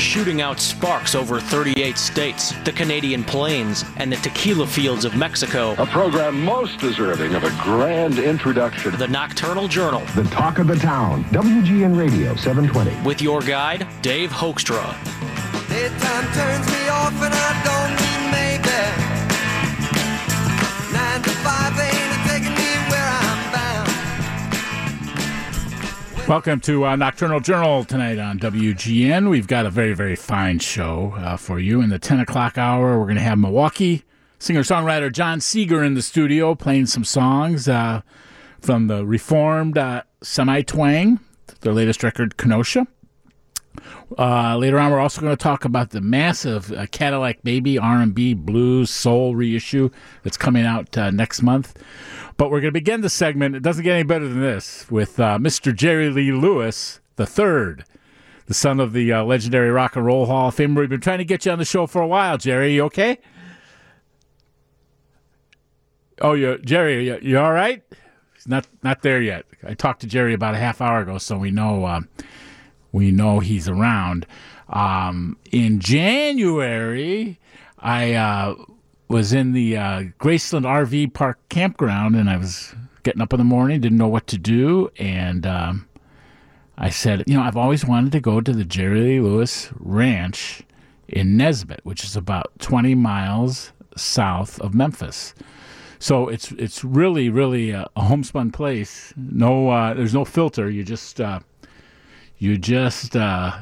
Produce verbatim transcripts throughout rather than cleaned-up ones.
shooting out sparks over thirty-eight states, the Canadian Plains, and the tequila fields of Mexico. A program most deserving of a grand introduction. The Nocturnal Journal. The talk of the town. W G N Radio seven twenty. With your guide, Dave Hoekstra. Daytime turns me off and I don't mean maybe. Nine to five ain't taking me where I'm bound. Welcome to uh, Nocturnal Journal tonight on W G N. We've got a very, very fine show uh, for you. In the ten o'clock hour, we're going to have Milwaukee singer-songwriter John Seeger in the studio playing some songs uh, from the reformed uh, Semi-Twang, their latest record, Kenosha. Uh, later on, we're also going to talk about the massive uh, Cadillac Baby R and B Blues Soul reissue that's coming out uh, next month. But we're going to begin the segment, it doesn't get any better than this, with uh, Mister Jerry Lee Lewis the third, the son of the uh, legendary Rock and Roll Hall of Famer. We've been trying to get you on the show for a while, Jerry. You okay? Oh, you, Jerry, you, you all right? He's not not there yet. I talked to Jerry about a half hour ago, so we know... Uh, We know he's around. Um, in January, I uh, was in the uh, Graceland R V Park campground, and I was getting up in the morning, didn't know what to do, and um, I said, you know, I've always wanted to go to the Jerry Lee Lewis Ranch in Nesbitt, which is about twenty miles south of Memphis. So it's it's really, really a, a homespun place. No, uh, there's no filter. You just... Uh, You just, uh,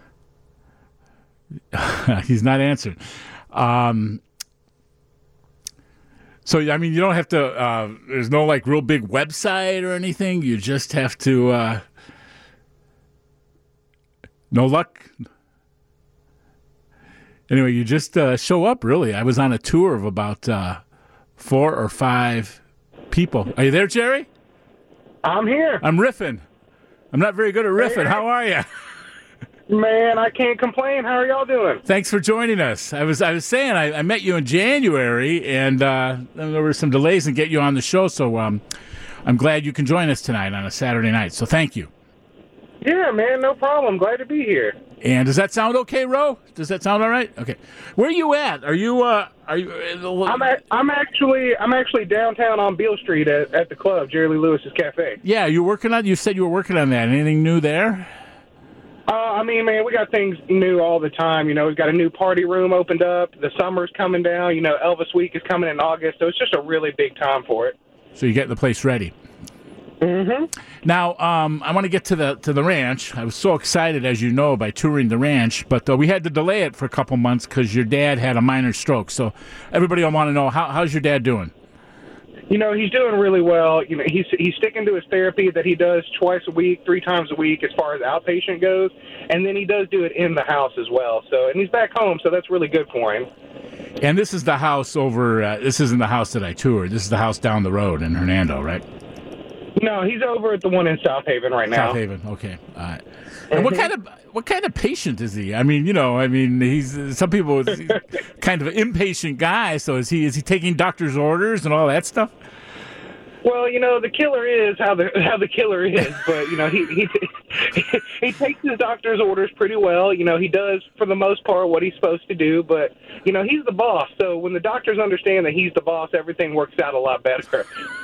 he's not answering. Um, so, I mean, you don't have to, uh, there's no like real big website or anything. You just have to, uh, no luck. Anyway, you just uh, show up, really. I was on a tour of about uh, four or five people. Are you there, Jerry? I'm here. I'm riffing. I'm not very good at riffing. How are you? Man, I can't complain. How are y'all doing? Thanks for joining us. I was I was saying I, I met you in January, and uh, there were some delays in getting you on the show, so um, I'm glad you can join us tonight on a Saturday night. So thank you. Yeah, man, no problem. Glad to be here. And does that sound okay, Ro? Does that sound all right? Okay. Where are you at? Are you? Uh, are you? Uh, I'm at, I'm actually I'm actually downtown on Beale Street at, at the club, Jerry Lee Lewis's Cafe. Yeah, you working on? You said you were working on that. Anything new there? Uh, I mean, man, we got things new all the time. You know, we've got a new party room opened up. The summer's coming down. You know, Elvis Week is coming in August, so it's just a really big time for it. So you get the place ready. Mm-hmm. Now, um, I want to get to the to the ranch. I was so excited, as you know, by touring the ranch, but uh, we had to delay it for a couple months because your dad had a minor stroke. So everybody will want to know, how, how's your dad doing? You know, he's doing really well. You know, he's he's sticking to his therapy that he does twice a week, three times a week as far as outpatient goes, and then he does do it in the house as well. So, and he's back home, so that's really good for him. And this is the house over, uh, this isn't the house that I toured. This is the house down the road in Hernando, right? No, he's over at the one in South Haven right now. South Haven, okay. All right. And what kind of what kind of patient is he? I mean, you know, I mean, he's some people he's kind of an impatient guy. So is he is he taking doctor's orders and all that stuff? Well, you know, the killer is how the how the killer is, but you know, he he he takes his doctor's orders pretty well. You know, he does for the most part what he's supposed to do, but you know, he's the boss. So when the doctors understand that he's the boss, everything works out a lot better.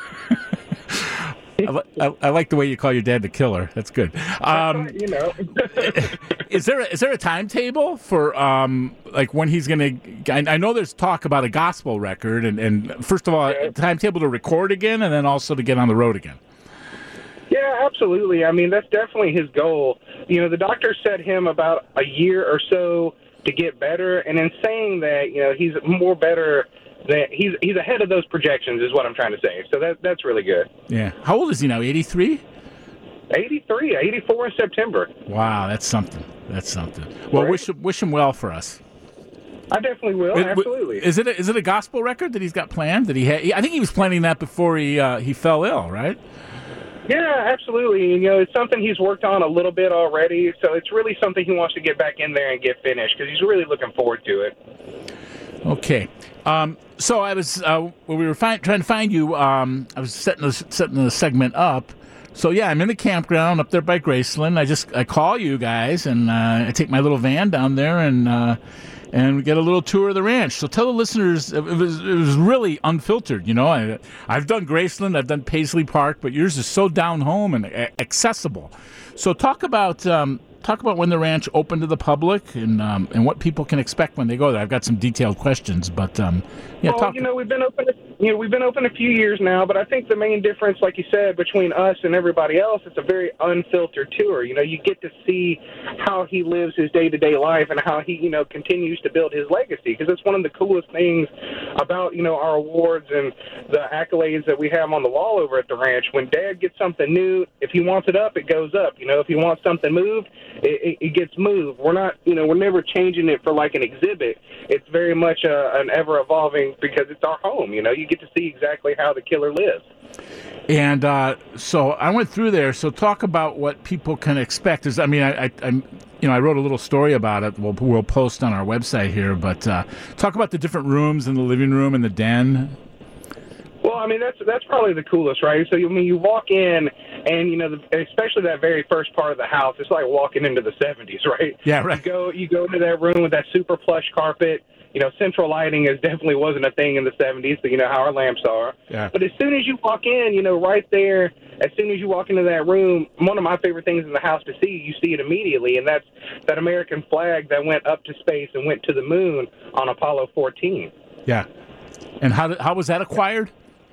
I, I, I like the way you call your dad the killer. That's good. Um, you know, is there a, is there a timetable for um, like when he's going to? I, I know there's talk about a gospel record, and, and first of all, yeah. a timetable to record again, and then also to get on the road again. Yeah, absolutely. I mean, that's definitely his goal. You know, the doctor set him about a year or so to get better, and in saying that, you know, he's more better. That he's he's ahead of those projections is what I'm trying to say. So that that's really good. Yeah. How old is he now? eighty-three? eighty-three, eighty-four in September. Wow, that's something. That's something. Well, right. wish wish him well for us. I definitely will. It, absolutely. Is it a, is it a gospel record that he's got planned? That he had? I think he was planning that before he uh, he fell ill, right? Yeah, absolutely. You know, it's something he's worked on a little bit already. So it's really something he wants to get back in there and get finished because he's really looking forward to it. Okay. Um, so I was uh, when we were fi- trying to find you. Um, I was setting the, setting the segment up So yeah, I'm in the campground up there by Graceland. I just I call you guys and uh, I take my little van down there and uh, and we get a little tour of the ranch. So tell the listeners, it was it was really unfiltered. You know, I I've done Graceland, I've done Paisley Park, but yours is so down home and accessible. So talk about um, talk about when the ranch opened to the public and um, and what people can expect when they go there. I've got some detailed questions, but um, yeah, well, talk. you know, we've been open. You know, we've been open a few years now, but I think the main difference, like you said, between us and everybody else, it's a very unfiltered tour. You know, you get to see how he lives his day-to-day life and how he, you know, continues to build his legacy. Because it's one of the coolest things about, you know, our awards and the accolades that we have on the wall over at the ranch. When Dad gets something new, if he wants it up, it goes up. You know, if he wants something moved, it, it, it gets moved. We're not, you know, we're never changing it for like an exhibit. It's very much a, an ever-evolving because it's our home. You know, you get to see exactly how the killer lives. And uh, so I went through there. So talk about what people can expect. Is I mean, I, I, I'm, you know, I wrote a little story about it. We'll we'll post on our website here. But uh, talk about the different rooms in the living room and the den. Well, I mean, that's that's probably the coolest, right? So, I mean, you walk in, and, you know, the, especially that very first part of the house, it's like walking into the seventies, right? Yeah, right. You go, you go into that room with that super plush carpet. You know, central lighting is definitely wasn't a thing in the seventies, so you know how our lamps are. Yeah. But as soon as you walk in, you know, right there, as soon as you walk into that room, one of my favorite things in the house to see, you see it immediately, and that's that American flag that went up to space and went to the moon on Apollo fourteen. Yeah. And how did, how was that acquired?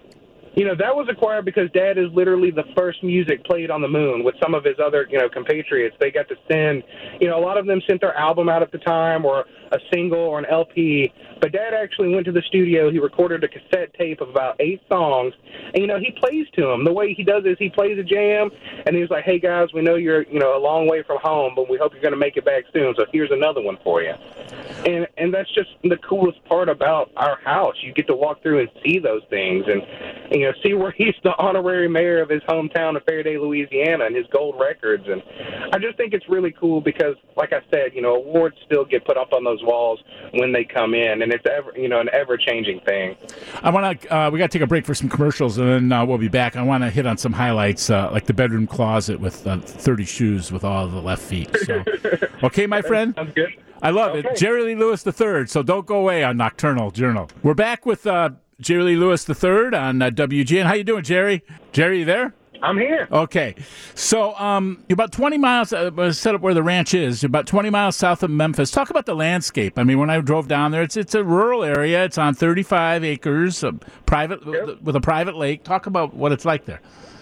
You know, that was acquired because Dad is literally the first music played on the moon with some of his other, you know, compatriots. They got to send, you know, a lot of them sent their album out at the time or a single or an L P. But Dad actually went to the studio. He recorded a cassette tape of about eight songs. And, you know, he plays to them. The way he does is he plays a jam, and he's like, hey, guys, we know you're, you know, a long way from home, but we hope you're going to make it back soon. So here's another one for you. And and that's just the coolest part about our house. You get to walk through and see those things and, and you know, see where he's the honorary mayor of his hometown of Faraday, Louisiana, and his gold records. And I just think it's really cool because, like I said, you know, awards still get put up on those walls when they come in, and it's ever, you know, an ever-changing thing. I want to. Uh, we got to take a break for some commercials, and then uh, we'll be back. I want to hit on some highlights, uh, like the bedroom closet with uh, thirty shoes with all the left feet. So, okay, my friend. Sounds good. I love Okay. it. Jerry Lee Lewis the third, so don't go away on Nocturnal Journal. We're back with uh, Jerry Lee Lewis the third on uh, W G N. How you doing, Jerry? Jerry, you there? I'm here. Okay. So um, you're about twenty miles, uh, set up where the ranch is, you're about twenty miles south of Memphis. Talk about the landscape. I mean, when I drove down there, it's it's a rural area. It's on thirty-five acres, a private Yep. with a private lake. Talk about what it's like there.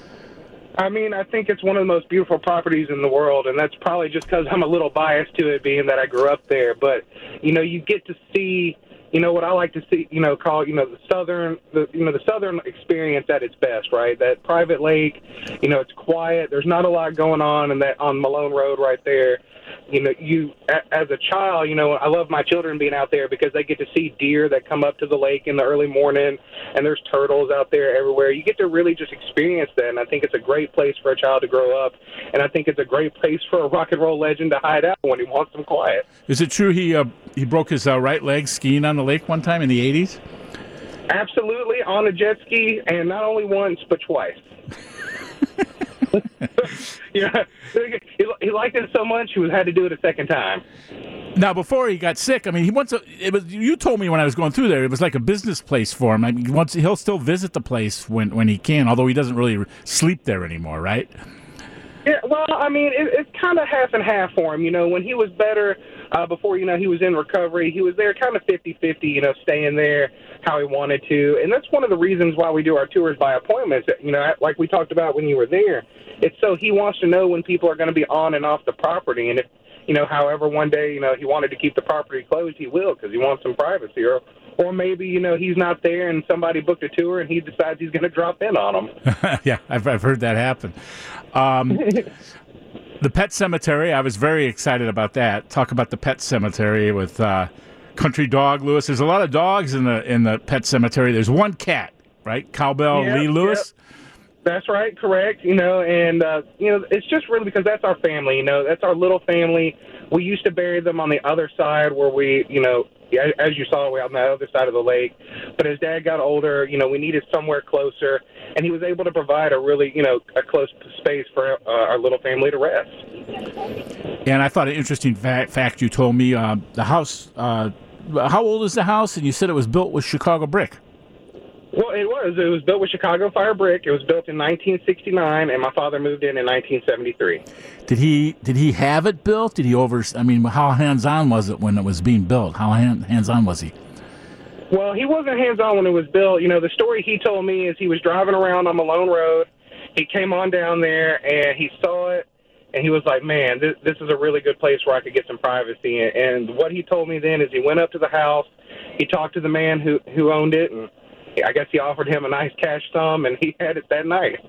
I mean, I think it's one of the most beautiful properties in the world, and that's probably just because I'm a little biased to it, being that I grew up there. But, you know, you get to see, you know, what I like to see, you know, call, you know, the southern, the, you know, the southern experience at its best, right? That private lake, you know, it's quiet. There's not a lot going on, and that on Malone Road right there. You know, you as a child, you know, I love my children being out there because they get to see deer that come up to the lake in the early morning, and there's turtles out there everywhere. You get to really just experience that, and I think it's a great place for a child to grow up, and I think it's a great place for a rock and roll legend to hide out when he wants some quiet. Is it true he uh, he broke his uh, right leg skiing on the lake one time in the eighties? Absolutely, on a jet ski, and not only once, but twice. Yeah, he, he liked it so much he had to do it a second time. Now, before he got sick, I mean, he wants. A, it was you told me when I was going through there, it was like a business place for him. I mean, he wants, he'll still visit the place when, when he can, although he doesn't really sleep there anymore, right? Yeah, well, I mean, it, it's kind of half and half for him. You know, when he was better, uh, before, you know, he was in recovery, he was there kind of fifty-fifty, you know, staying there how he wanted to. And that's one of the reasons why we do our tours by appointments, you know, like we talked about when you were there. It's so he wants to know when people are going to be on and off the property. And if, you know, however, one day, you know, he wanted to keep the property closed, he will because he wants some privacy. Or, or maybe, you know, he's not there and somebody booked a tour and he decides he's going to drop in on them. Yeah, I've, I've heard that happen. Um, the pet cemetery, I was very excited about that. Talk about the pet cemetery with uh, Country Dog Lewis. There's a lot of dogs in the in the pet cemetery. There's one cat, right? Cowbell Yep, Lee Lewis. Yep. That's right, correct. You know, and, uh, you know, it's just really because that's our family, you know, that's our little family. We used to bury them on the other side where we, you know, yeah, as you saw, we're on the other side of the lake. But as Dad got older, you know, we needed somewhere closer, and he was able to provide a really, you know, a close space for uh, our little family to rest. And I thought an interesting fact, fact you told me, uh, the house, uh, how old is the house? And you said it was built with Chicago brick. Well, it was. It was built with Chicago fire brick. It was built in nineteen sixty-nine, and my father moved in in nineteen seventy-three. Did he Did he have it built? Did he over? I mean, how hands-on was it when it was being built? How hand, hands-on was he? Well, he wasn't hands-on when it was built. You know, the story he told me is he was driving around on Malone Road. He came on down there, and he saw it, and he was like, man, this, this is a really good place where I could get some privacy. And, and what he told me then is he went up to the house, he talked to the man who, who owned it, and I guess he offered him a nice cash sum, and he had it that night.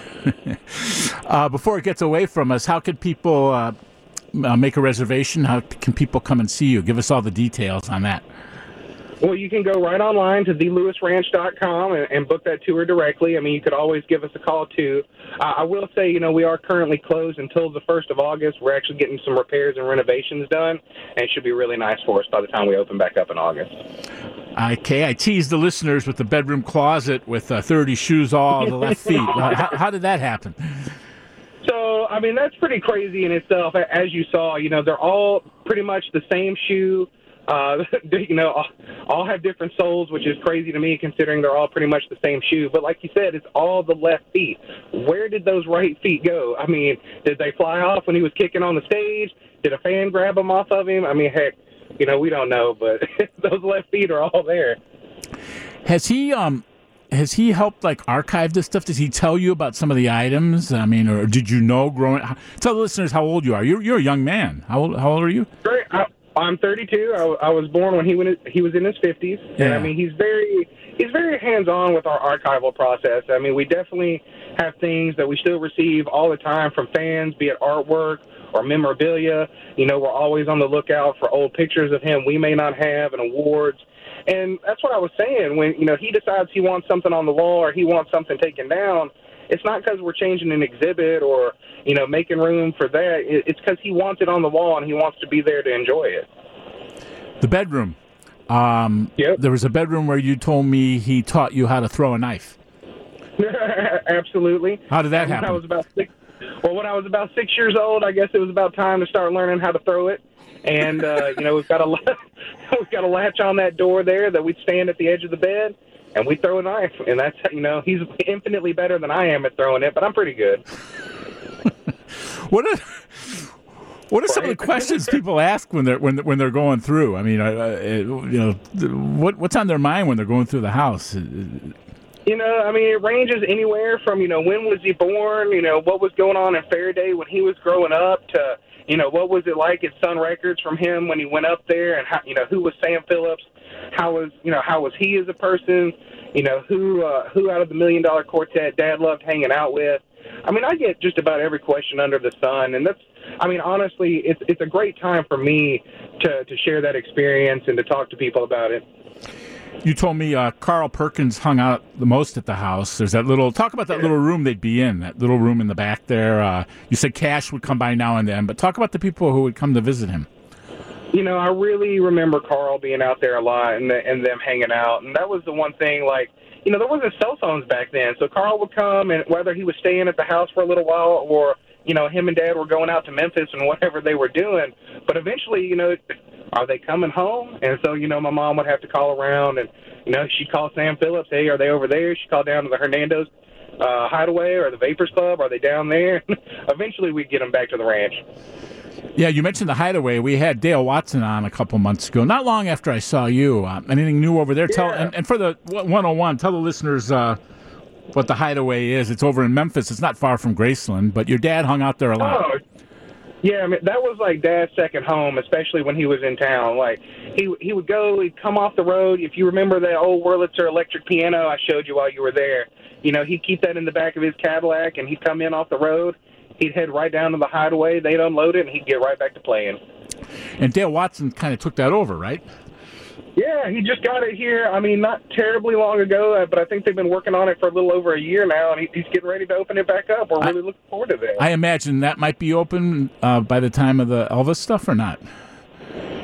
uh, before it gets away from us, how can people uh, uh, make a reservation? How can people come and see you? Give us all the details on that. Well, you can go right online to the lewis ranch dot com and, and book that tour directly. I mean, you could always give us a call, too. Uh, I will say, you know, we are currently closed until the first of August. We're actually getting some repairs and renovations done, and it should be really nice for us by the time we open back up in August. Okay, I teased the listeners with the bedroom closet with uh, thirty shoes all the left feet. Uh, how, how did that happen? So, I mean, that's pretty crazy in itself. As you saw, you know, they're all pretty much the same shoe. Uh, you know, all, all have different soles, which is crazy to me considering they're all pretty much the same shoe. But like you said, it's all the left feet. Where did those right feet go? I mean, did they fly off when he was kicking on the stage? Did a fan grab them off of him? I mean, heck, you know, we don't know, but those left feet are all there. Has he um has he helped like archive this stuff? Does he tell you about some of the items? I mean, or did you know growing? Tell the listeners how old you are. You're you're a young man. How old how old are you? Great. I, I'm thirty-two. I, I was born when he went, he was in his fifties, yeah. And I mean he's very he's very hands-on with our archival process. I mean we definitely have things that we still receive all the time from fans, be it artwork or memorabilia. You know, we're always on the lookout for old pictures of him we may not have and awards. And that's what I was saying when you know he decides he wants something on the wall or he wants something taken down. It's not because we're changing an exhibit or, you know, making room for that. It's because he wants it on the wall and he wants to be there to enjoy it. The bedroom. Um, yep. There was a bedroom where you told me he taught you how to throw a knife. Absolutely. How did that happen? When I was about six, well, when I was about six years old, I guess it was about time to start learning how to throw it. And, uh, you know, we've got a we've got a latch on that door there that we'd stand at the edge of the bed. And we throw a knife, and that's, you know, he's infinitely better than I am at throwing it, but I'm pretty good. What are, what are some of the questions people ask when they're when when they're going through? I mean, uh, you know, what what's on their mind when they're going through the house? You know, I mean, it ranges anywhere from, you know, when was he born, you know, what was going on in Faraday when he was growing up to, you know, what was it like at Sun Records from him when he went up there and, how, you know, who was Sam Phillips? How was, you know, how was he as a person? You know, who uh, who out of the Million Dollar Quartet Dad loved hanging out with? I mean, I get just about every question under the sun, and that's, I mean, honestly, it's it's a great time for me to, to share that experience and to talk to people about it. You told me uh, Carl Perkins hung out the most at the house. There's that little, talk about that little room they'd be in, that little room in the back there. Uh, you said Cash would come by now and then, but talk about the people who would come to visit him. You know, I really remember Carl being out there a lot and, the, and them hanging out. And that was the one thing, like, you know, there wasn't cell phones back then. So Carl would come, and whether he was staying at the house for a little while or, you know, him and Dad were going out to Memphis and whatever they were doing. But eventually, you know, are they coming home? And so, you know, my mom would have to call around, and, you know, she'd call Sam Phillips, hey, are they over there? She'd call down to the Hernando's uh, Hideaway or the Vapors Club. Are they down there? Eventually, we'd get them back to the ranch. Yeah, you mentioned the Hideaway. We had Dale Watson on a couple months ago, not long after I saw you. Uh, anything new over there? Yeah. Tell and, and for the one oh one, tell the listeners uh, what the Hideaway is. It's over in Memphis. It's not far from Graceland, but your dad hung out there a lot. Oh, yeah, I mean, that was like Dad's second home, especially when he was in town. Like, he he would go, he'd come off the road. If you remember that old Wurlitzer electric piano I showed you while you were there, you know, he'd keep that in the back of his Cadillac, and he'd come in off the road. He'd head right down to the Hideaway. They'd unload it, and he'd get right back to playing. And Dale Watson kind of took that over, right? Yeah, he just got it here. I mean, not terribly long ago, but I think they've been working on it for a little over a year now, and he's getting ready to open it back up. We're really I, looking forward to that. I imagine that might be open uh, by the time of the Elvis stuff, or not?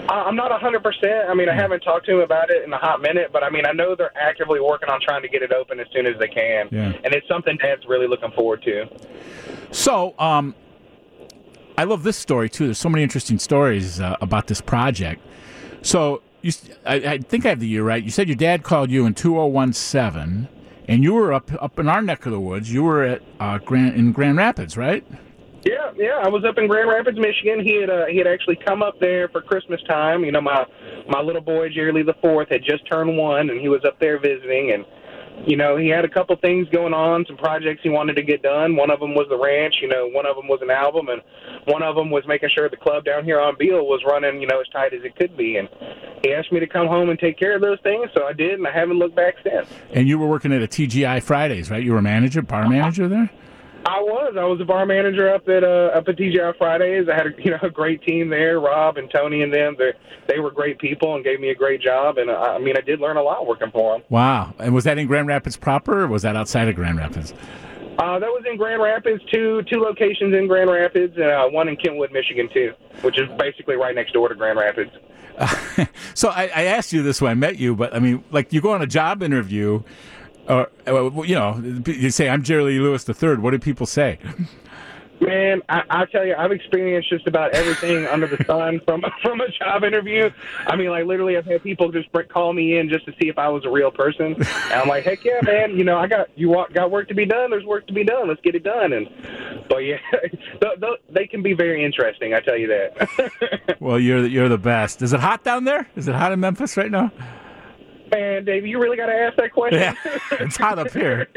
Uh, I'm not one hundred percent. I mean, I haven't talked to him about it in a hot minute, but I mean, I know they're actively working on trying to get it open as soon as they can. Yeah. And it's something Dad's really looking forward to. So, um, I love this story, too. There's so many interesting stories uh, about this project. So, you, I, I think I have the year right. You said your dad called you in two thousand seventeen, and you were up up in our neck of the woods. You were at uh, Grand, in Grand Rapids, right? Yeah, yeah. I was up in Grand Rapids, Michigan. He had uh, he had actually come up there for Christmas time. You know, my my little boy Jerry Lee the Fourth had just turned one, and he was up there visiting. And you know, he had a couple things going on, some projects he wanted to get done. One of them was the ranch. You know, one of them was an album, and one of them was making sure the club down here on Beale was running, you know, as tight as it could be. And he asked me to come home and take care of those things, so I did, and I haven't looked back since. And you were working at a T G I Fridays, right? You were a manager, bar manager there? I was. I was a bar manager up at uh, up at T G I Fridays. I had a, you know a great team there. Rob and Tony and them. They they were great people and gave me a great job. And uh, I mean, I did learn a lot working for them. Wow. And was that in Grand Rapids proper, or was that outside of Grand Rapids? Uh, that was in Grand Rapids. Two two locations in Grand Rapids, and uh, one in Kentwood, Michigan, too, which is basically right next door to Grand Rapids. Uh, so I, I asked you this when I met you, but I mean, like you go on a job interview. Uh, you know, you say, I'm Jerry Lee Lewis the third. What do people say? Man, I, I tell you, I've experienced just about everything under the sun from from a job interview. I mean, like, literally, I've had people just call me in just to see if I was a real person. And I'm like, heck yeah, man. You know, I got you want, got work to be done. There's work to be done. Let's get it done. And But, yeah, th- th- they can be very interesting, I tell you that. Well, you're the, you're the best. Is it hot down there? Is it hot in Memphis right now? Man, Dave, you really got to ask that question? Yeah, it's hot up here.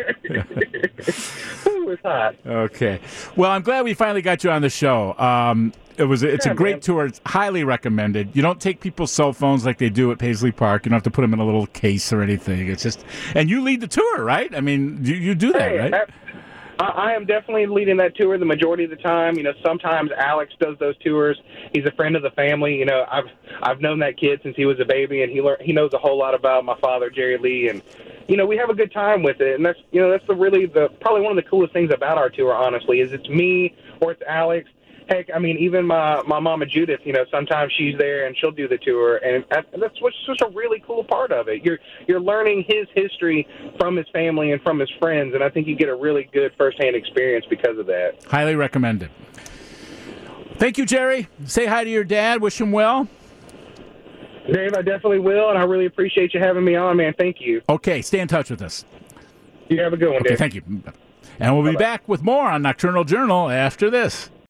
Ooh, it's hot. Okay. Well, I'm glad we finally got you on the show. Um, it was it's yeah, a great man. tour. It's highly recommended. You don't take people's cell phones like they do at Paisley Park. You don't have to put them in a little case or anything. It's just, and you lead the tour, right? I mean, you, you do that, Hey, right? that- I am definitely leading that tour the majority of the time. You know, sometimes Alex does those tours. He's a friend of the family. You know, I've I've known that kid since he was a baby, and he learned he knows a whole lot about my father, Jerry Lee, and you know, we have a good time with it. And that's you know, that's the really the probably one of the coolest things about our tour, honestly, is it's me or it's Alex. Heck, I mean, even my, my mama Judith, you know, sometimes she's there and she'll do the tour, and that's what's just a really cool part of it. You're you're learning his history from his family and from his friends, and I think you get a really good firsthand experience because of that. Highly recommended. Thank you, Jerry. Say hi to your dad. Wish him well. Dave, I definitely will, and I really appreciate you having me on, man. Thank you. Okay, stay in touch with us. You have a good one, Okay, Dave. thank you. And we'll be Bye-bye. back with more on Nocturnal Journal after this.